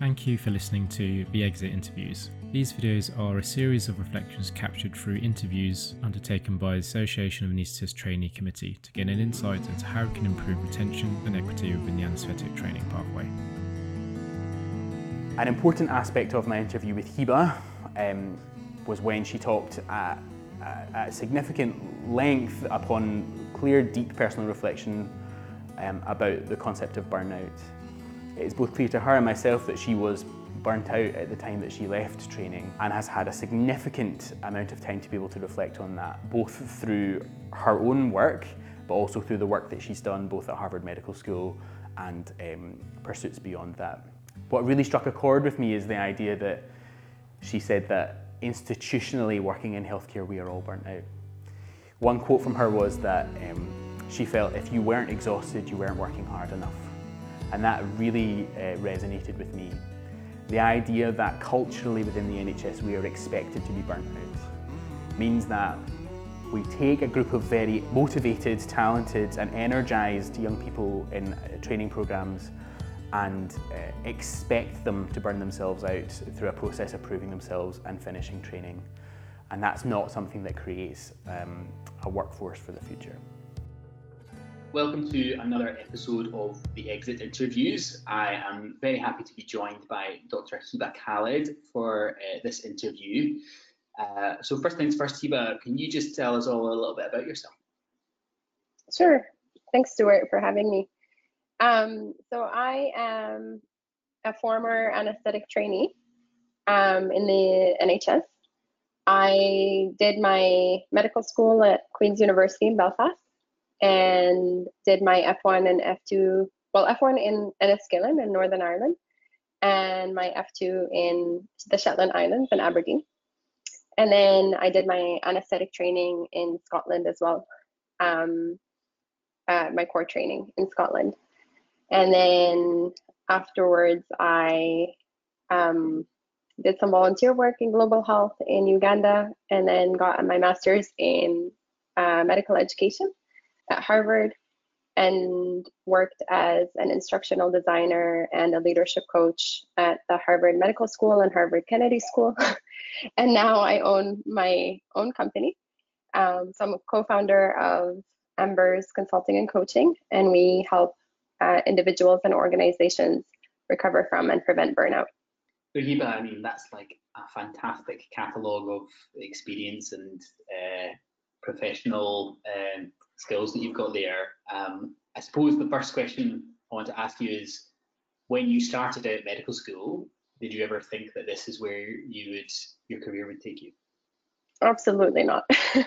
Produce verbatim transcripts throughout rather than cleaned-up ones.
Thank you for listening to The Exit Interviews. These videos are a series of reflections captured through interviews undertaken by the Association of Anaesthetists Trainee Committee to gain an insight into how we can improve retention and equity within the anaesthetic training pathway. An important aspect of my interview with Hiba um, was when she talked at, at, at significant length upon clear, deep personal reflection um, about the concept of burnout. It's both clear to her and myself that she was burnt out at the time that she left training and has had a significant amount of time to be able to reflect on that, both through her own work, but also through the work that she's done both at Harvard Medical School and um, pursuits beyond that. What really struck a chord with me is the idea that she said that institutionally working in healthcare, we are all burnt out. One quote from her was that um, she felt if you weren't exhausted, you weren't working hard enough. And that really uh, resonated with me. The idea that culturally within the N H S we are expected to be burnt out means that we take a group of very motivated, talented and energised young people in uh, training programmes and uh, expect them to burn themselves out through a process of proving themselves and finishing training. And that's not something that creates um, a workforce for the future. Welcome to another episode of The Exit Interviews. I am very happy to be joined by Doctor Hiba Khalid for uh, this interview. Uh, so first things first, Hiba, can you just tell us all a little bit about yourself? Sure. Thanks, Stuart, for having me. Um, so I am a former anesthetic trainee um, in the N H S. I did my medical school at Queen's University in Belfast and did my F one and F two, well, F one in Enniskillen in Northern Ireland and my F two in the Shetland Islands in Aberdeen. And then I did my anesthetic training in Scotland as well, um, uh, my core training in Scotland. And then afterwards, I um, did some volunteer work in global health in Uganda, and then got my master's in uh, medical education at Harvard, and worked as an instructional designer and a leadership coach at the Harvard Medical School and Harvard Kennedy School. And now I own my own company. Um, so I'm a co-founder of Embers Consulting and Coaching, and we help Uh, individuals and organizations recover from and prevent burnout. So Hiba, I mean, that's like a fantastic catalogue of experience and uh, professional um, skills that you've got there. Um, I suppose the first question I want to ask you is, when you started out medical school, did you ever think that this is where you would your career would take you? Absolutely not.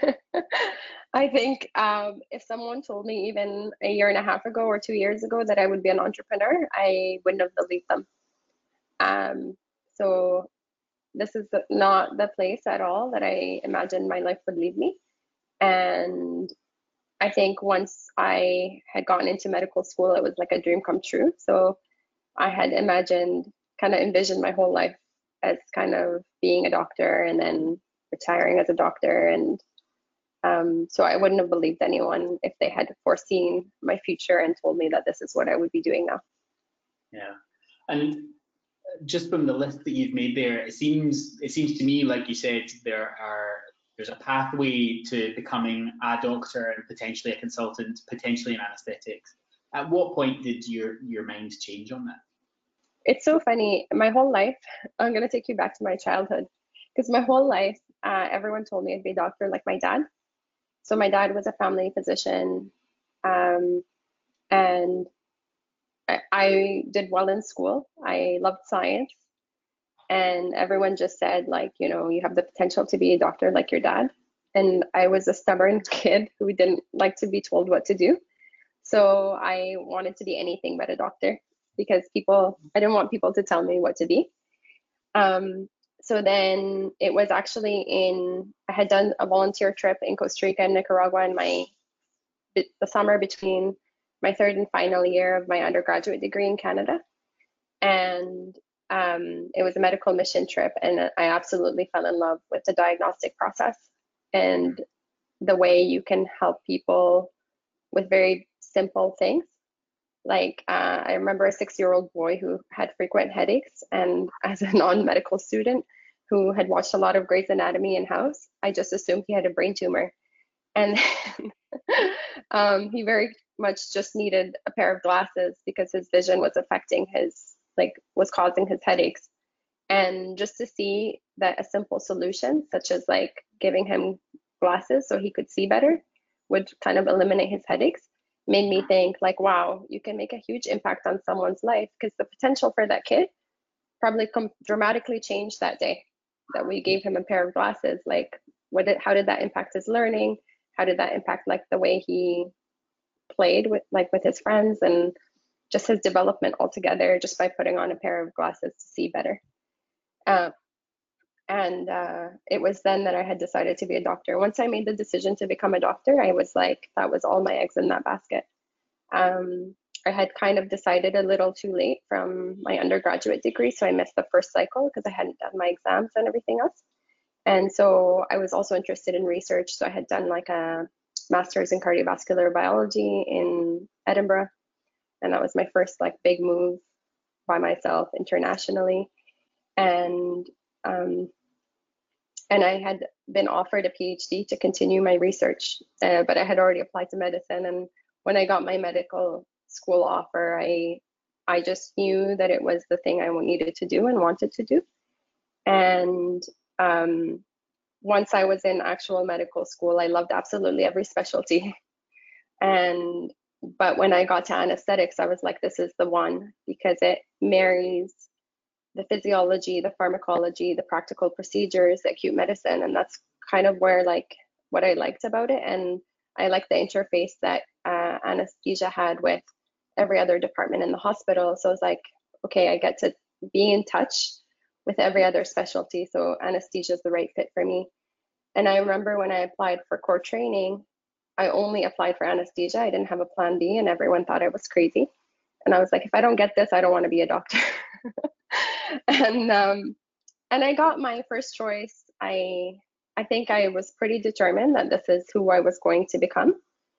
I think um, if someone told me even a year and a half ago or two years ago that I would be an entrepreneur, I wouldn't have believed them. Um, so this is not the place at all that I imagined my life would lead me. And I think once I had gotten into medical school, it was like a dream come true. So I had imagined, kind of envisioned my whole life as kind of being a doctor and then retiring as a doctor. And Um, so I wouldn't have believed anyone if they had foreseen my future and told me that this is what I would be doing now. Yeah, and just from the list that you've made there, it seems it seems to me like you said there are there's a pathway to becoming a doctor and potentially a consultant, potentially in anaesthetics. At what point did your your mind change on that? It's so funny. My whole life, I'm going to take you back to my childhood, because my whole life, uh, everyone told me I'd be a doctor like my dad. So my dad was a family physician, um, and I, I did well in school. I loved science, and everyone just said, like, you know, you have the potential to be a doctor like your dad. And I was a stubborn kid who didn't like to be told what to do. So I wanted to be anything but a doctor, because people, I didn't want people to tell me what to be. Um, So then it was actually in, I had done a volunteer trip in Costa Rica and Nicaragua in my, the summer between my third and final year of my undergraduate degree in Canada. And um, it was a medical mission trip, and I absolutely fell in love with the diagnostic process and the way you can help people with very simple things Like uh, I remember a six-year-old boy who had frequent headaches, and as a non-medical student who had watched a lot of Grey's Anatomy in-house, I just assumed he had a brain tumor. And um, he very much just needed a pair of glasses because his vision was affecting his, like, was causing his headaches. And just to see that a simple solution, such as like giving him glasses so he could see better, would kind of eliminate his headaches, made me think like, wow, you can make a huge impact on someone's life, because the potential for that kid probably com- dramatically changed that day that we gave him a pair of glasses. Like, what did, how did that impact his learning? How did that impact like the way he played with like with his friends, and just his development altogether, just by putting on a pair of glasses to see better. Uh, and uh, it was then that I had decided to be a doctor. Once I made the decision to become a doctor, I was like, that was all my eggs in that basket. Um, I had kind of decided a little too late from my undergraduate degree, so I missed the first cycle because I hadn't done my exams and everything else. And so I was also interested in research, so I had done like a master's in cardiovascular biology in Edinburgh, and that was my first like big move by myself internationally. And um, and I had been offered a PhD to continue my research, uh, but I had already applied to medicine. And when I got my medical school offer, I I just knew that it was the thing I needed to do and wanted to do. And um, once I was in actual medical school, I loved absolutely every specialty. And but when I got to anesthetics, I was like, this is the one, because it marries the physiology, the pharmacology, the practical procedures, the acute medicine. And that's kind of where like what I liked about it. And I liked the interface that uh, anesthesia had with every other department in the hospital. So I was like, okay, I get to be in touch with every other specialty. So anesthesia is the right fit for me. And I remember when I applied for core training, I only applied for anesthesia. I didn't have a plan B, and everyone thought I was crazy. And I was like, if I don't get this, I don't want to be a doctor. and um, and I got my first choice. I I think I was pretty determined that this is who I was going to become.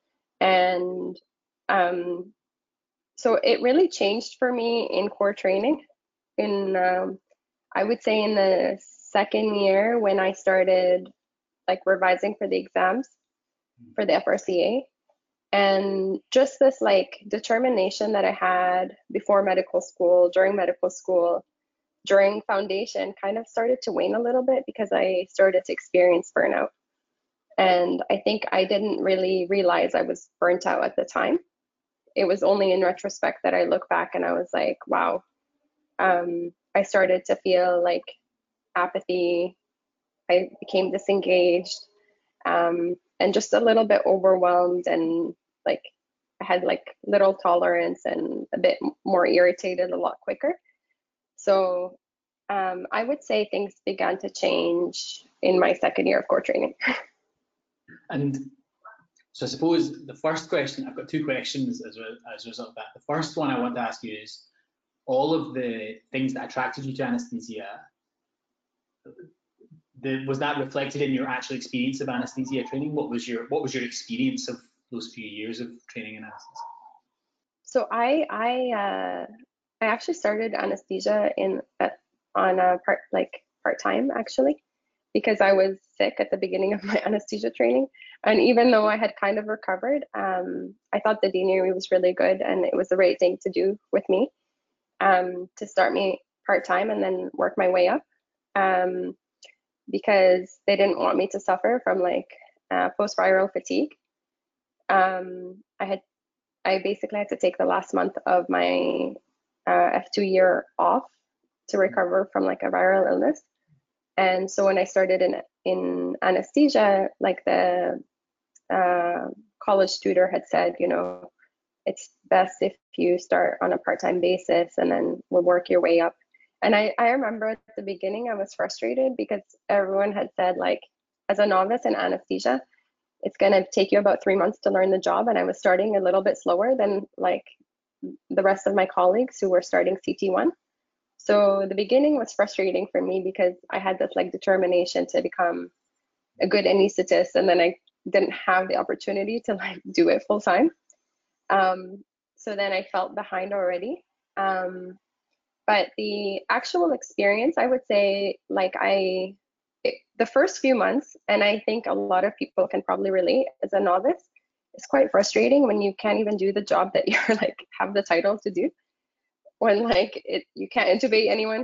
And um, so it really changed for me in core training. In um, I would say in the second year, when I started like revising for the exams for the F R C A. And just this like determination that I had before medical school, during medical school, during foundation, kind of started to wane a little bit because I started to experience burnout. And I think I didn't really realize I was burnt out at the time. It was only in retrospect that I look back and I was like, wow, um, I started to feel like apathy. I became disengaged. Um, and just a little bit overwhelmed, and like I had like little tolerance and a bit more irritated a lot quicker. So um, I would say things began to change in my second year of core training. And so I suppose the first question, I've got two questions as a, as a result of that. The first one I want to ask you is, all of the things that attracted you to anesthesia, The, was that reflected in your actual experience of anesthesia training? What was your what was your experience of those few years of training in anesthesia? So I I uh, I actually started anesthesia in uh, on a part like part time actually, because I was sick at the beginning of my anesthesia training, and even though I had kind of recovered, um, I thought the deanery was really good, and it was the right thing to do with me, um, to start me part time and then work my way up. Um, because they didn't want me to suffer from like uh, post-viral fatigue. Um, I had, I basically had to take the last month of my uh, F two year off to recover from like a viral illness. And so when I started in in anesthesia, like the uh, college tutor had said, you know, it's best if you start on a part-time basis and then we'll work your way up. And I, I remember at the beginning, I was frustrated because everyone had said, like, as a novice in anesthesia, it's going to take you about three months to learn the job. And I was starting a little bit slower than like the rest of my colleagues who were starting C T one. So the beginning was frustrating for me because I had this like determination to become a good anesthetist, and then I didn't have the opportunity to like do it full time. Um, so then I felt behind already. Um, but the actual experience, I would say, like I, it, the first few months, and I think a lot of people can probably relate as a novice, it's quite frustrating when you can't even do the job that you're like have the title to do. When like it, you can't intubate anyone,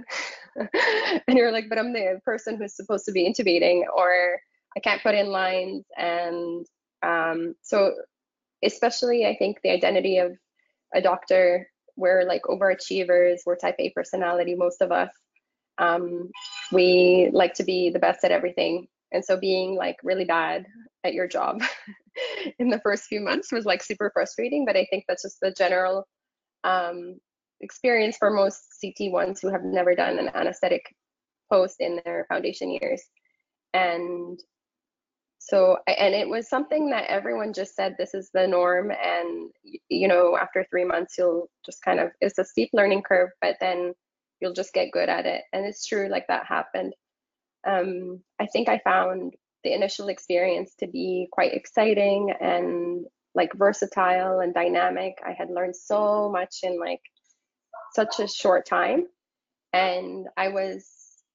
and you're like, but I'm the person who's supposed to be intubating, or I can't put in lines, and um, so especially I think the identity of a doctor, we're like overachievers, we're type A personality, most of us. Um, we like to be the best at everything, and so being like really bad at your job in the first few months was like super frustrating. But I think that's just the general um, experience for most C T ones who have never done an anesthetic post in their foundation years. And so, and it was something that everyone just said, this is the norm. And, you know, after three months, you'll just kind of, it's a steep learning curve, but then you'll just get good at it. And it's true, like that happened. Um, I think I found the initial experience to be quite exciting and like versatile and dynamic. I had learned so much in like such a short time. And I was,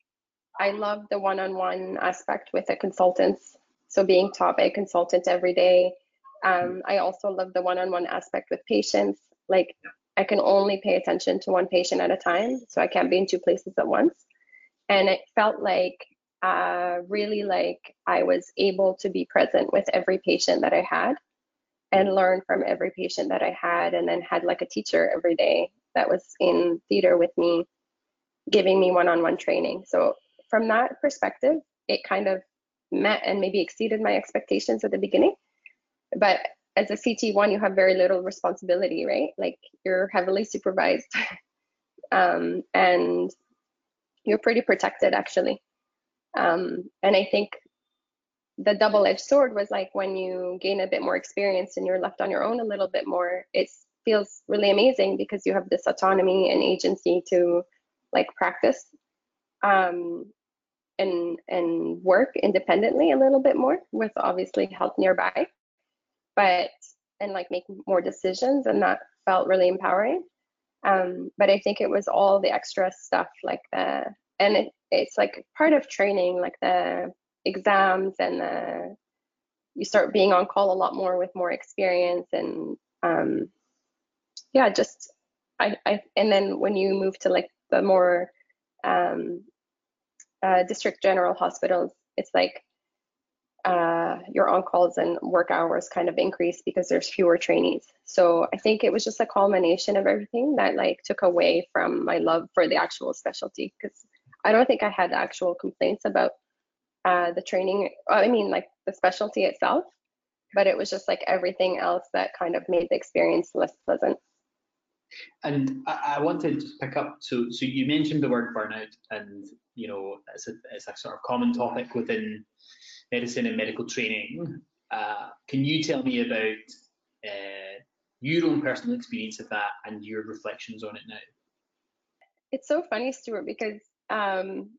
I loved the one-on-one aspect with the consultants. So being taught by a consultant every day. Um, I also love the one-on-one aspect with patients. Like I can only pay attention to one patient at a time, so I can't be in two places at once. And it felt like uh, really like I was able to be present with every patient that I had and learn from every patient that I had, and then had like a teacher every day that was in theater with me, giving me one-on-one training. So from that perspective, it kind of met and maybe exceeded my expectations at the beginning. But as a C T one, you have very little responsibility, right? Like you're heavily supervised um, and you're pretty protected actually. Um, and I think the double-edged sword was like when you gain a bit more experience and you're left on your own a little bit more, it feels really amazing because you have this autonomy and agency to like practice um, and and work independently a little bit more with obviously help nearby, but and like make more decisions, and that felt really empowering. Um, but I think it was all the extra stuff like the, and it, it's like part of training, like the exams and the, you start being on call a lot more with more experience and um, yeah, just I, I, and then when you move to like the more um, uh, district general hospitals, it's like uh, your on-calls and work hours kind of increase because there's fewer trainees. So I think it was just a culmination of everything that like took away from my love for the actual specialty, because I don't think I had actual complaints about uh, the training, I mean like the specialty itself, but it was just like everything else that kind of made the experience less pleasant. And I, I want to just pick up, so so you mentioned the word burnout, and you know it's a, it's a sort of common topic within medicine and medical training. Uh, can you tell me about uh, your own personal experience of that and your reflections on it now? It's so funny, Stuart, because um,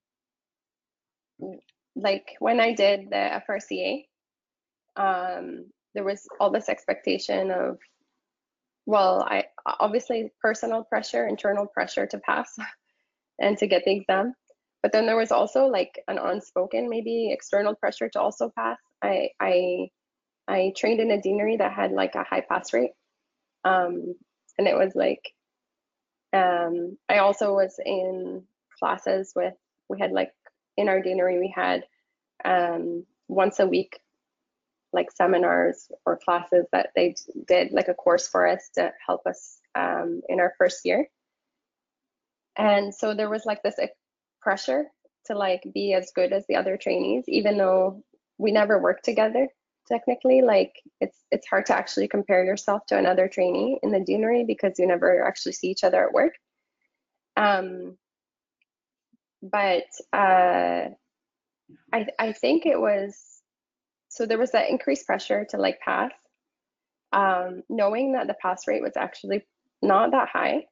like when I did the F R C A, um, there was all this expectation of, well, I obviously personal pressure, internal pressure to pass and to get the exam. But then there was also like an unspoken, maybe external pressure to also pass. I I, I trained in a deanery that had like a high pass rate. Um, and it was like, um, I also was in classes with, we had like, in our deanery, we had um, once a week, like seminars or classes that they did like a course for us to help us um, in our first year. And so there was like this pressure to like be as good as the other trainees, even though we never worked together technically. Like it's it's hard to actually compare yourself to another trainee in the deanery because you never actually see each other at work. Um, but uh, I I think it was, so there was that increased pressure to like pass, um, knowing that the pass rate was actually not that high.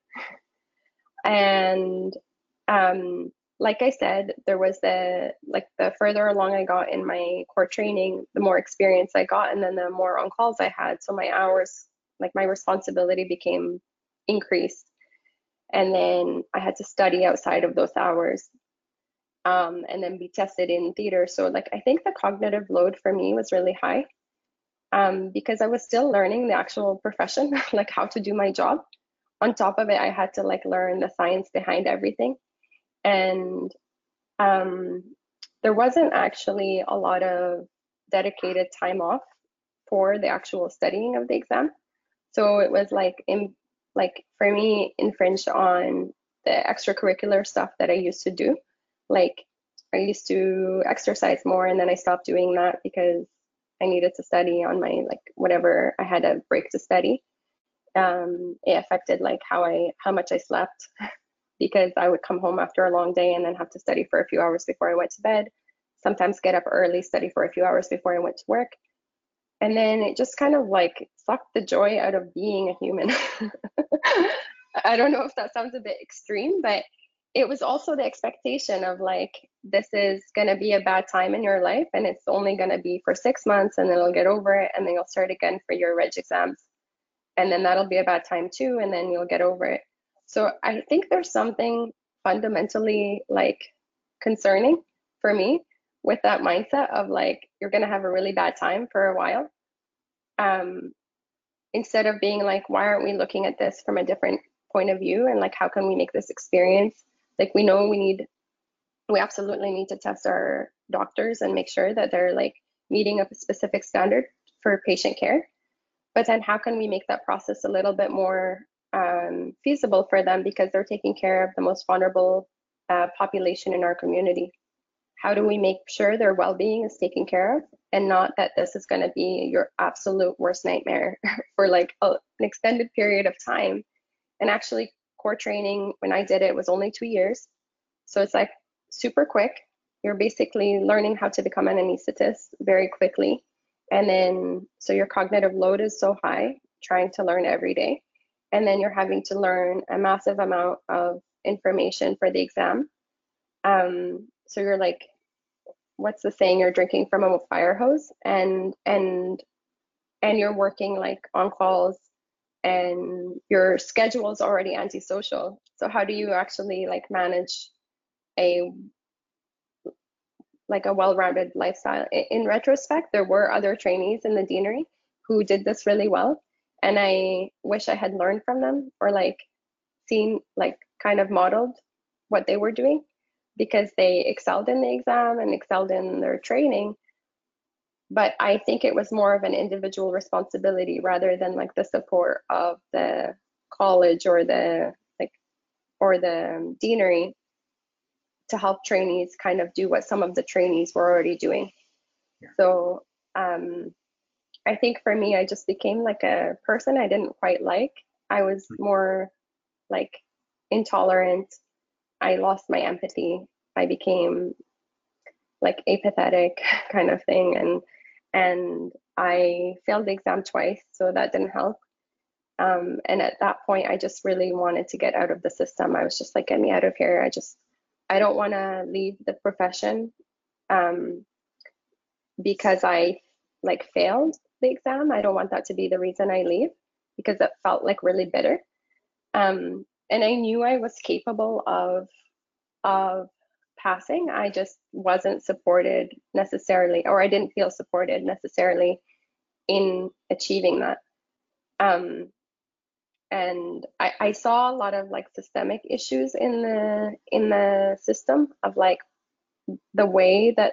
And um, like I said, there was the, like the further along I got in my core training, the more experience I got, and then the more on calls I had. So my hours like my responsibility became increased. And then I had to study outside of those hours, um, and then be tested in theater. So like, I think the cognitive load for me was really high, um, because I was still learning the actual profession, like how to do my job. On top of it, I had to like learn the science behind everything. And um, there wasn't actually a lot of dedicated time off for the actual studying of the exam. So it was like, in, like for me, infringed on the extracurricular stuff that I used to do. Like I used to exercise more, and then I stopped doing that because I needed to study on my, like whatever I had a break to study. Um, it affected like how I, how much I slept, because I would come home after a long day and then have to study for a few hours before I went to bed. Sometimes get up early, study for a few hours before I went to work. And then it just kind of like sucked the joy out of being a human. I don't know if that sounds a bit extreme, but it was also the expectation of like, this is going to be a bad time in your life, and it's only going to be for six months and then you'll get over it, and then you'll start again for your reg exams. And then that'll be a bad time too, and then you'll get over it. So I think there's something fundamentally like concerning for me with that mindset of like, you're going to have a really bad time for a while. Um, instead of being like, why aren't we looking at this from a different point of view? And like, how can we make this experience? Like, we know we need, we absolutely need to test our doctors and make sure that they're like meeting a specific standard for patient care. But then how can we make that process a little bit more um, feasible for them, because they're taking care of the most vulnerable uh, population in our community? How do we make sure their well-being is taken care of, and not that this is going to be your absolute worst nightmare for like a, an extended period of time? And actually, core training, when I did it, was only two years. So it's like super quick. You're basically learning how to become an anesthetist very quickly. And then, so your cognitive load is so high, trying to learn every day. And then you're having to learn a massive amount of information for the exam. Um, so you're like, what's the saying? You're drinking from a fire hose, and and and you're working like on calls, and your schedule is already antisocial. So how do you actually like manage a like a well-rounded lifestyle? In retrospect, there were other trainees in the deanery who did this really well, and I wish I had learned from them, or like seen like kind of modeled what they were doing, because they excelled in the exam and excelled in their training. But I think it was more of an individual responsibility rather than like the support of the college or the like or the deanery to help trainees kind of do what some of the trainees were already doing. Yeah. So um, I think for me, I just became like a person I didn't quite like. I was more like intolerant. I lost my empathy. I became like apathetic kind of thing. And and I failed the exam twice, so that didn't help. Um, and at that point, I just really wanted to get out of the system. I was just like, get me out of here. I just, I don't want to leave the profession um, because I like failed the exam. I don't want that to be the reason I leave, because it felt like really bitter. Um, and I knew I was capable of, of passing. I just wasn't supported necessarily, or I didn't feel supported necessarily in achieving that. Um, and I, I saw a lot of like systemic issues in the in the system of like the way that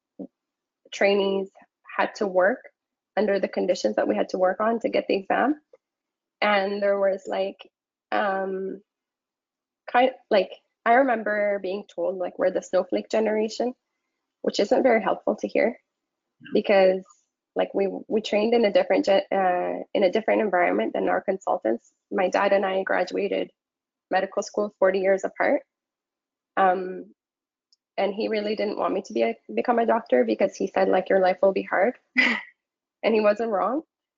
trainees had to work under the conditions that we had to work on to get the exam. And there was like um, kind of like, I remember being told like we're the snowflake generation, which isn't very helpful to hear, because like we we trained in a different uh, in a different environment than our consultants. My dad and I graduated medical school forty years apart, um, and he really didn't want me to be a, become a doctor, because he said like your life will be hard, and he wasn't wrong.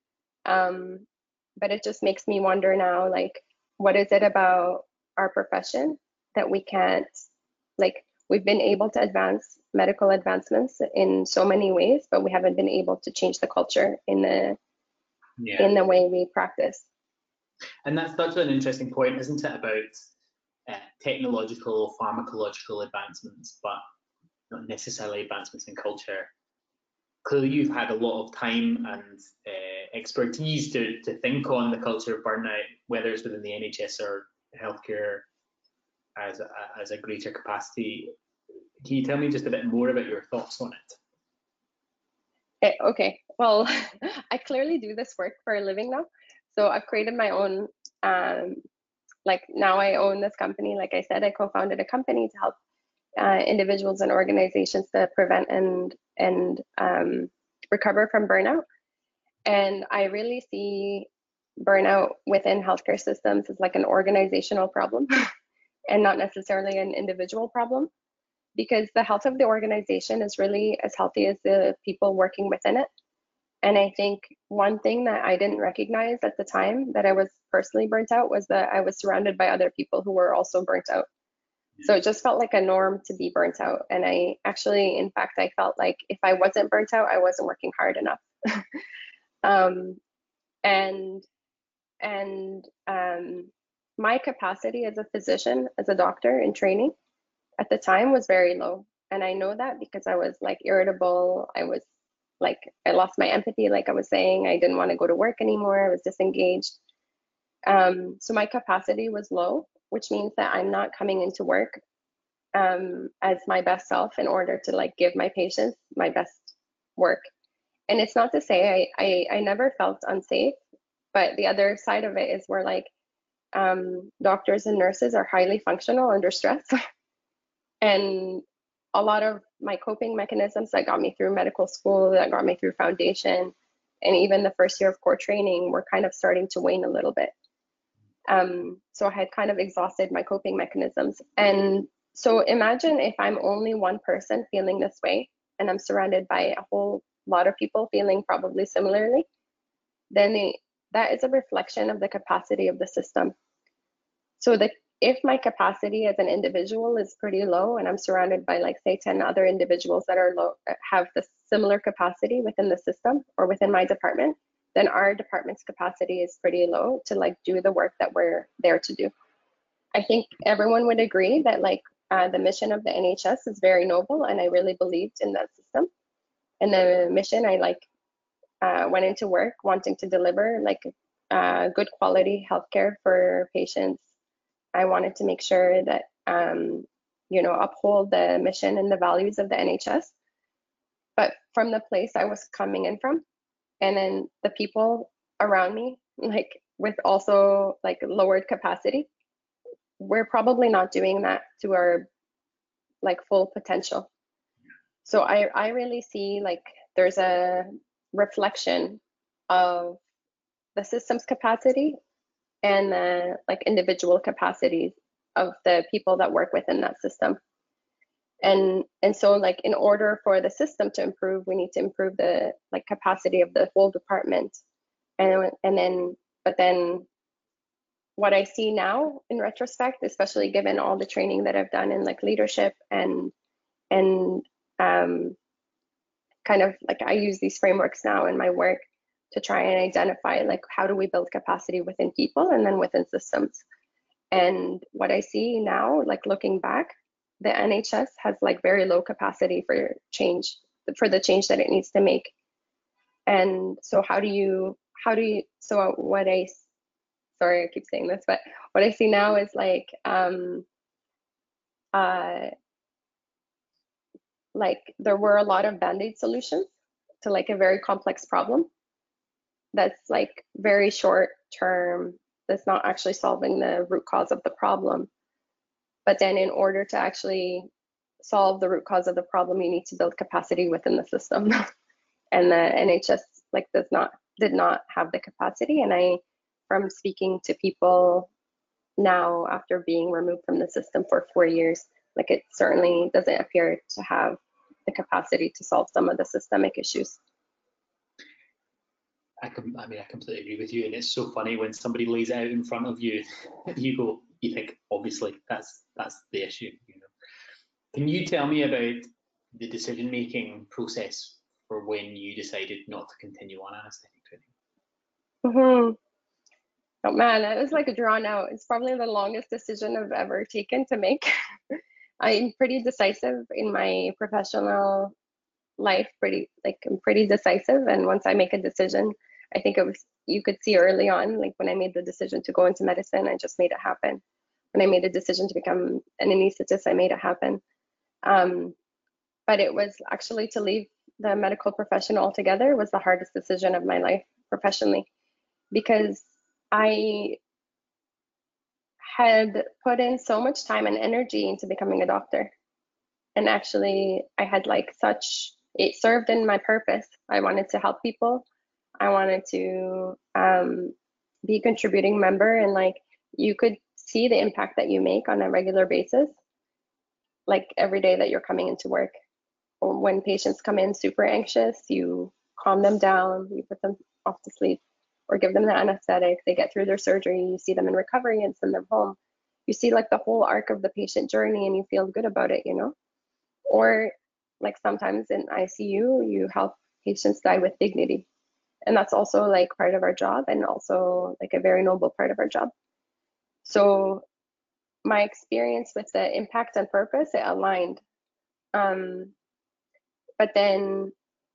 Um, but it just makes me wonder now, like, what is it about our profession that we can't, like, we've been able to advance medical advancements in so many ways, but we haven't been able to change the culture in the yeah. in the way we practice. And that's such an interesting point, isn't it, about uh, technological, pharmacological advancements, but not necessarily advancements in culture. Clearly, you've had a lot of time and uh, expertise to, to think on the culture of burnout, whether it's within the N H S or healthcare as a, as a greater capacity. Can you tell me just a bit more about your thoughts on it? Eh, okay, well, I clearly do this work for a living now. So I've created my own, um, like now I own this company. Like I said, I co-founded a company to help uh, individuals and organizations to prevent and, and um, recover from burnout. And I really see burnout within healthcare systems as like an organizational problem and not necessarily an individual problem, because the health of the organization is really as healthy as the people working within it. And I think one thing that I didn't recognize at the time that I was personally burnt out was that I was surrounded by other people who were also burnt out. So it just felt like a norm to be burnt out. And I actually, in fact, I felt like if I wasn't burnt out, I wasn't working hard enough. um, and and um, my capacity as a physician, as a doctor in training at the time was very low. And I know that because I was like irritable. I was like, I lost my empathy, like I was saying. I didn't want to go to work anymore. I was disengaged. Um, so my capacity was low, which means that I'm not coming into work um, as my best self in order to like give my patients my best work. And it's not to say I, I, I never felt unsafe, but the other side of it is where like um, doctors and nurses are highly functional under stress. And a lot of my coping mechanisms that got me through medical school, that got me through foundation, and even the first year of core training were kind of starting to wane a little bit. Um, so I had kind of exhausted my coping mechanisms. And so imagine if I'm only one person feeling this way, and I'm surrounded by a whole lot of people feeling probably similarly, then the, that is a reflection of the capacity of the system. So the if my capacity as an individual is pretty low and I'm surrounded by like say ten other individuals that are low, have the similar capacity within the system or within my department, then our department's capacity is pretty low to like do the work that we're there to do. I think everyone would agree that like uh, the mission of the N H S is very noble, and I really believed in that system. And the mission, I like uh, went into work wanting to deliver like uh, good quality healthcare for patients. I wanted to make sure that, um, you know, uphold the mission and the values of the N H S. But from the place I was coming in from, and then the people around me, like with also like lowered capacity, we're probably not doing that to our like full potential. So I, I really see like there's a reflection of the system's capacity and the like individual capacities of the people that work within that system. And and so like in order for the system to improve, we need to improve the like capacity of the whole department. And and then but then what I see now in retrospect, especially given all the training that I've done in like leadership and and um kind of like I use these frameworks now in my work to try and identify like how do we build capacity within people and then within systems. And what I see now, like looking back, the N H S has like very low capacity for change, for the change that it needs to make. And so how do you, how do you, so what I, sorry, I keep saying this, but what I see now is like, um, uh, like there were a lot of band-aid solutions to like a very complex problem that's like very short term, that's not actually solving the root cause of the problem. But then in order to actually solve the root cause of the problem, you need to build capacity within the system. And the N H S like does not, did not have the capacity. And I, from speaking to people now after being removed from the system for four years, like it certainly doesn't appear to have the capacity to solve some of the systemic issues. I, com I mean, I completely agree with you, and it's so funny when somebody lays it out in front of you, you go, you think, obviously, that's that's the issue. You know, can you tell me about the decision-making process for when you decided not to continue on anaesthetic training? Mm-hmm. Oh man, that was like a drawn out. It's probably the longest decision I've ever taken to make. I'm pretty decisive in my professional life, pretty like I'm pretty decisive. And once I make a decision, I think it was, you could see early on, like when I made the decision to go into medicine, I just made it happen. When I made a decision to become an anesthetist, I made it happen. Um, but it was actually to leave the medical profession altogether was the hardest decision of my life professionally, because I had put in so much time and energy into becoming a doctor. And actually, I had like such, it served in my purpose. I wanted to help people. I wanted to um, be a contributing member, and like you could see the impact that you make on a regular basis, like every day that you're coming into work. Or when patients come in super anxious, you calm them down, you put them off to sleep, or give them the anesthetic. They get through their surgery, you see them in recovery and send them home. You see like the whole arc of the patient journey and you feel good about it, you know? Or like sometimes in I C U, you help patients die with dignity. And that's also like part of our job, and also like a very noble part of our job. So my experience with the impact and purpose, it aligned. Um, but then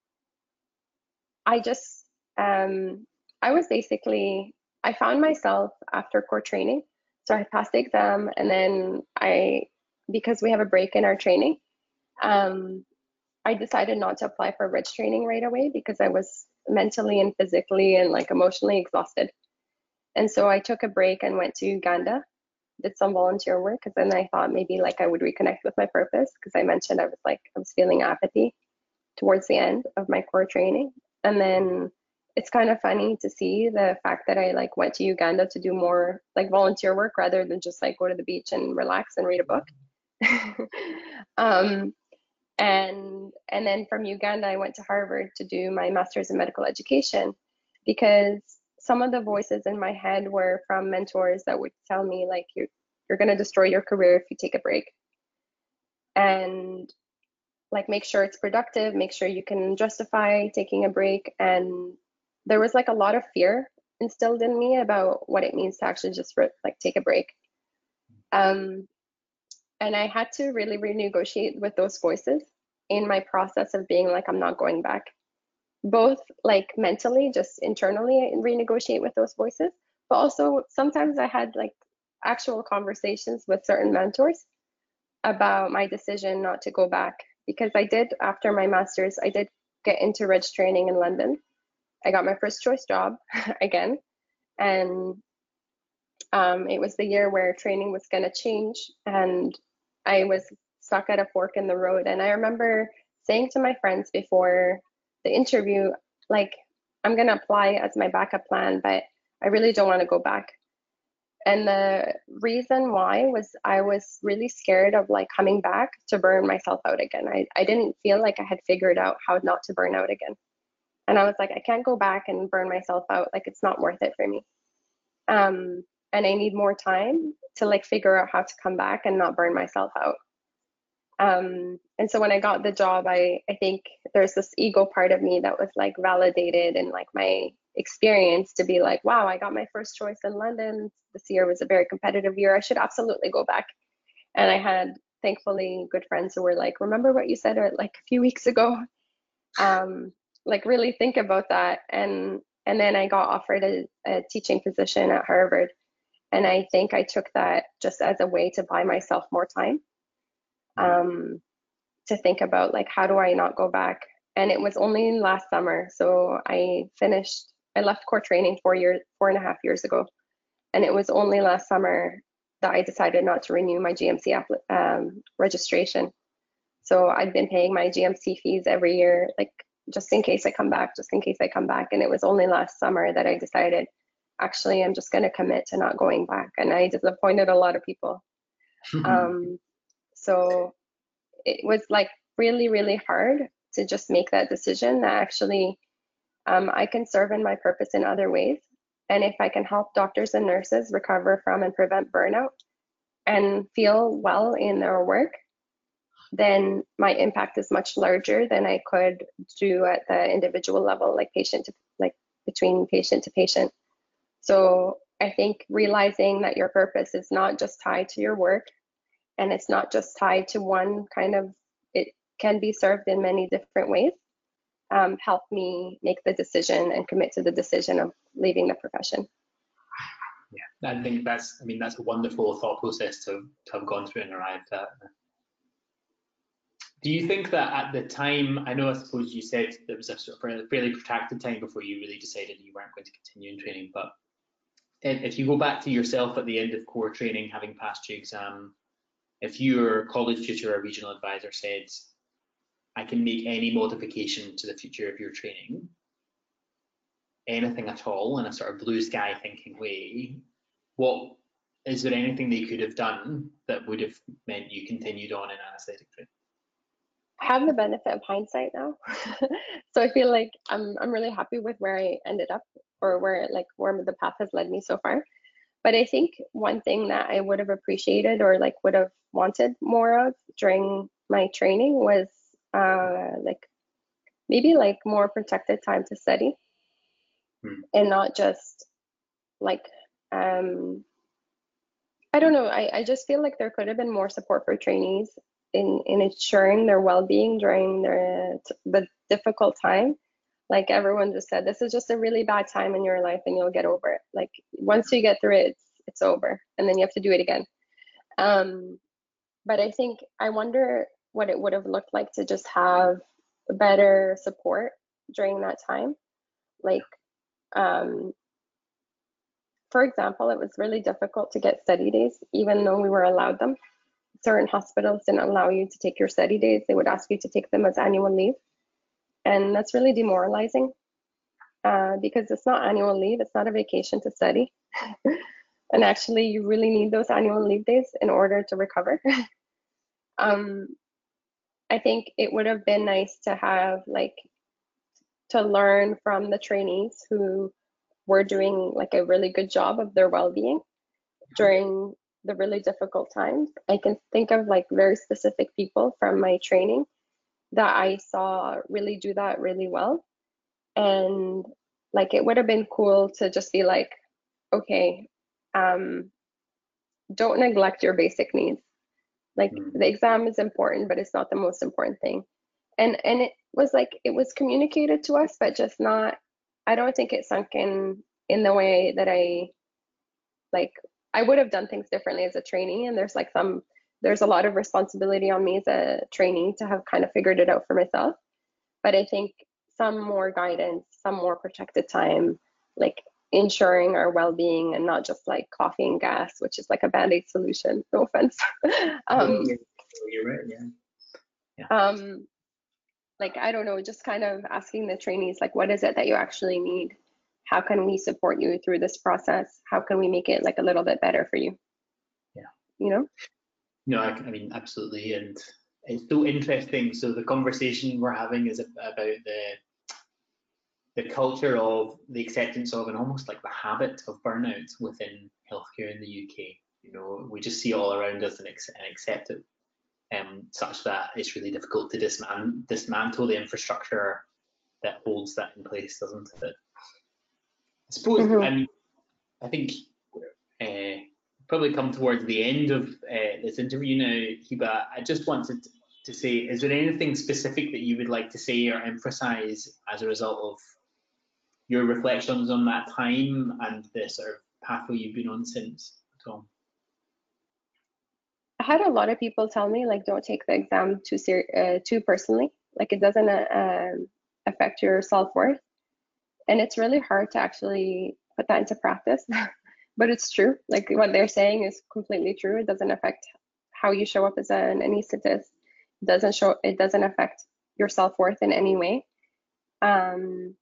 I just, um, I was basically, I found myself after core training. So I passed the exam, and then I, because we have a break in our training, um, I decided not to apply for Reg training right away because I was mentally and physically and like emotionally exhausted. And so I took a break and went to Uganda, did some volunteer work, because then I thought maybe like I would reconnect with my purpose, because I mentioned I was like, I was feeling apathy towards the end of my core training. And then it's kind of funny to see the fact that I like went to Uganda to do more like volunteer work rather than just like go to the beach and relax and read a book. um, and and then from Uganda, I went to Harvard to do my master's in medical education, because some of the voices in my head were from mentors that would tell me like, you're, you're going to destroy your career if you take a break. And like, make sure it's productive, make sure you can justify taking a break. And there was like a lot of fear instilled in me about what it means to actually just like take a break. Um, and I had to really renegotiate with those voices in my process of being like, I'm not going back. Both like mentally, just internally renegotiate with those voices, but also sometimes I had like actual conversations with certain mentors about my decision not to go back. Because I did, after my master's, I did get into Reg training in London. I got my first choice job again. And um, it was the year where training was going to change. And I was stuck at a fork in the road. And I remember saying to my friends before the interview, like, I'm going to apply as my backup plan, but I really don't want to go back. And the reason why was I was really scared of like coming back to burn myself out again. I, I didn't feel like I had figured out how not to burn out again. And I was like, I can't go back and burn myself out. Like, it's not worth it for me. Um, and I need more time to like figure out how to come back and not burn myself out. Um, and so when I got the job, I, I think there's this ego part of me that was like validated in like my experience to be like, wow, I got my first choice in London. This year was a very competitive year. I should absolutely go back. And I had thankfully good friends who were like, remember what you said like a few weeks ago? Um, like really think about that. And and then I got offered a, a teaching position at Harvard. And I think I took that just as a way to buy myself more time. Um, to think about like, how do I not go back? And it was only last summer. So I finished, I left core training four years, four and a half years ago. And it was only last summer that I decided not to renew my G M C um, registration. So I've been paying my G M C fees every year, like just in case I come back, just in case I come back. And it was only last summer that I decided, actually, I'm just going to commit to not going back. And I disappointed a lot of people. um, so it was like really, really hard to just make that decision that actually um, I can serve in my purpose in other ways. And if I can help doctors and nurses recover from and prevent burnout and feel well in their work, then my impact is much larger than I could do at the individual level, like patient to like between patient to patient. So I think realizing that your purpose is not just tied to your work, and it's not just tied to one kind of, it can be served in many different ways, um, helped me make the decision and commit to the decision of leaving the profession. Yeah, I think that's, I mean, that's a wonderful thought process to, to have gone through and arrived at. Do you think that at the time, I know I suppose you said there was a sort of fairly protracted time before you really decided you weren't going to continue in training, but if you go back to yourself at the end of core training, having passed your exam, if your college tutor or regional advisor said, I can make any modification to the future of your training, anything at all, in a sort of blue sky thinking way, what is there anything they could have done that would have meant you continued on in anesthetic training? I have the benefit of hindsight now. So I feel like I'm I'm really happy with where I ended up, or where like where the path has led me so far. But I think one thing that I would have appreciated or like would have wanted more of during my training was uh like maybe like more protected time to study, hmm. and not just like um I don't know, I, I just feel like there could have been more support for trainees in, in ensuring their well-being during their the difficult time. Like everyone just said, this is just a really bad time in your life and you'll get over it. Like once you get through it, it's, it's over, and then you have to do it again. Um, but I think, I wonder what it would have looked like to just have better support during that time. Like, um, for example, it was really difficult to get study days, even though we were allowed them. Certain hospitals didn't allow you to take your study days. They would ask you to take them as annual leave. And that's really demoralizing uh, because it's not annual leave. It's not a vacation to study. And actually, you really need those annual leave days in order to recover. um, I think it would have been nice to have, like, to learn from the trainees who were doing like a really good job of their well-being during the really difficult times. I can think of like very specific people from my training that I saw really do that really well. And like, it would have been cool to just be like, okay, um, don't neglect your basic needs. Like mm. the exam is important, but it's not the most important thing. And and it was like, it was communicated to us, but just not, I don't think it sunk in in the way that I, like, I would have done things differently as a trainee. And there's like some, there's a lot of responsibility on me as a trainee to have kind of figured it out for myself. But I think some more guidance, some more protected time, like ensuring our well-being and not just like coffee and gas, which is like a band-aid solution, no offense. um, You're right, yeah. yeah. Um, like, I don't know, just kind of asking the trainees, like, what is it that you actually need? How can we support you through this process? How can we make it like a little bit better for you? Yeah. You know? No, I, I mean, absolutely. And it's so interesting. So the conversation we're having is about the the culture of the acceptance of, and almost like the habit of burnout within healthcare in the U K. You know, we just see it all around us and, ex and accept it, um, such that it's really difficult to disman dismantle the infrastructure that holds that in place, doesn't it? I suppose, mm-hmm. I mean, I think uh, probably come towards the end of uh, this interview now, Hiba. I just wanted to say, is there anything specific that you would like to say or emphasize as a result of your reflections on that time and the sort of pathway you've been on since at all? I had a lot of people tell me, like, don't take the exam too ser uh, too personally. Like, it doesn't uh, um, affect your self-worth. And it's really hard to actually put that into practice, but it's true. Like, what they're saying is completely true. It doesn't affect how you show up as an anesthetist. It doesn't show. It doesn't affect your self-worth in any way. Um,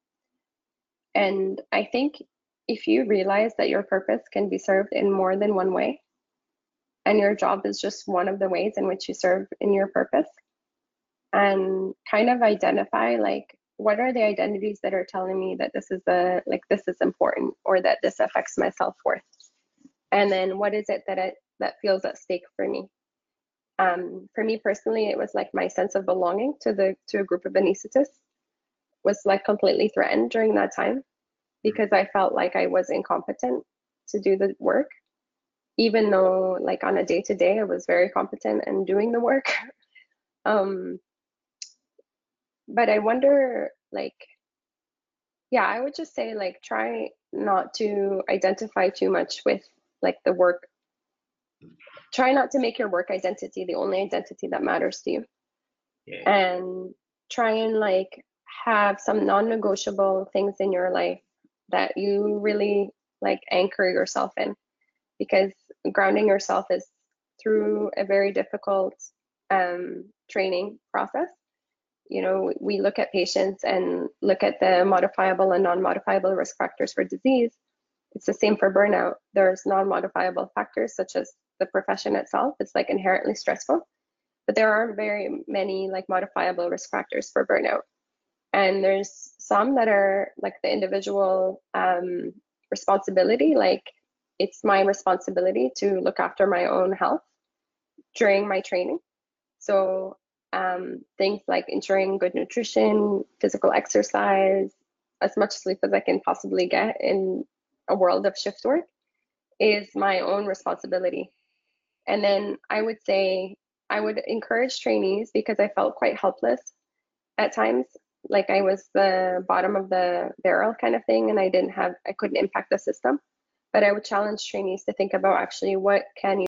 and I think if you realize that your purpose can be served in more than one way, and your job is just one of the ways in which you serve in your purpose, and kind of identify, like, what are the identities that are telling me that this is a, like, this is important, or that this affects my self-worth? And then what is it that it, that feels at stake for me? Um, for me personally, it was like my sense of belonging to the to a group of anesthetists was like completely threatened during that time. because I felt like I was incompetent to do the work, even though like on a day to day I was very competent and doing the work. um, but I wonder, like, yeah, I would just say like try not to identify too much with like the work. Try not to make your work identity the only identity that matters to you. Yeah. And try and like have some non-negotiable things in your life that you really like anchor yourself in, because grounding yourself is through a very difficult um, training process. You know, we look at patients and look at the modifiable and non-modifiable risk factors for disease. It's the same for burnout. There's non-modifiable factors such as the profession itself. It's like inherently stressful, but there are very many like modifiable risk factors for burnout. And there's some that are like the individual um, responsibility, like it's my responsibility to look after my own health during my training. So um, things like ensuring good nutrition, physical exercise, as much sleep as I can possibly get in a world of shift work is my own responsibility. And then I would say I would encourage trainees, because I felt quite helpless at times, like I was the bottom of the barrel kind of thing, and I didn't have, I couldn't impact the system. But I would challenge trainees to think about actually what can you